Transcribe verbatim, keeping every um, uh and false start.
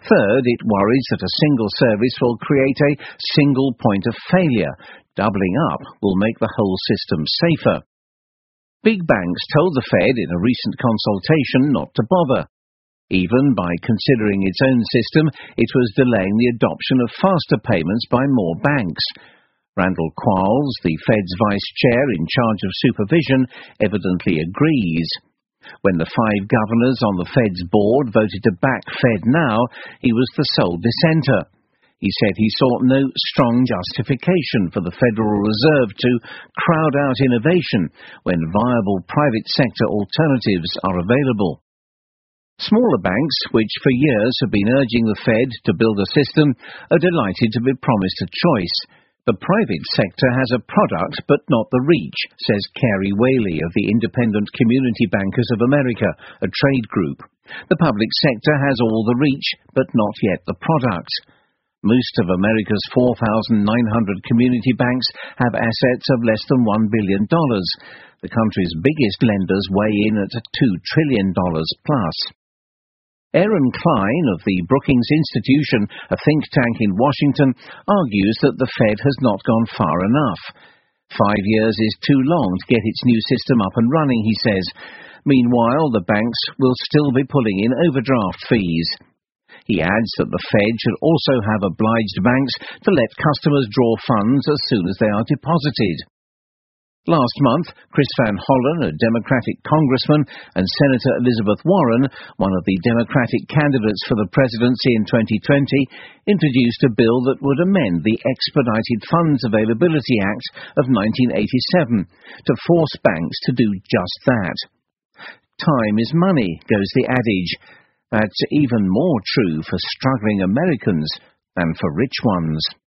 Third, it worries that a single service will create a single point of failure. Doubling up will make the whole system safer. Big banks told the Fed in a recent consultation not to bother. Even by considering its own system, it was delaying the adoption of faster payments by more banks. Randall Quarles, the Fed's vice chair in charge of supervision, evidently agrees. When the five governors on the Fed's board voted to back FedNow, he was the sole dissenter. He said he saw no strong justification for the Federal Reserve to crowd out innovation when viable private sector alternatives are available. Smaller banks, which for years have been urging the Fed to build a system, are delighted to be promised a choice. The private sector has a product but not the reach, says Carey Whaley of the Independent Community Bankers of America, a trade group. The public sector has all the reach but not yet the product. Most of America's four thousand nine hundred community banks have assets of less than one billion dollars. The country's biggest lenders weigh in at two trillion dollars plus. Aaron Klein of the Brookings Institution, a think tank in Washington, argues that the Fed has not gone far enough. Five years is too long to get its new system up and running, he says. Meanwhile, the banks will still be pulling in overdraft fees. He adds that the Fed should also have obliged banks to let customers draw funds as soon as they are deposited. Last month, Chris Van Hollen, a Democratic congressman, and Senator Elizabeth Warren, one of the Democratic candidates for the presidency in twenty twenty, introduced a bill that would amend the Expedited Funds Availability Act of nineteen eighty-seven to force banks to do just that. Time is money, goes the adage. That's even more true for struggling Americans than for rich ones.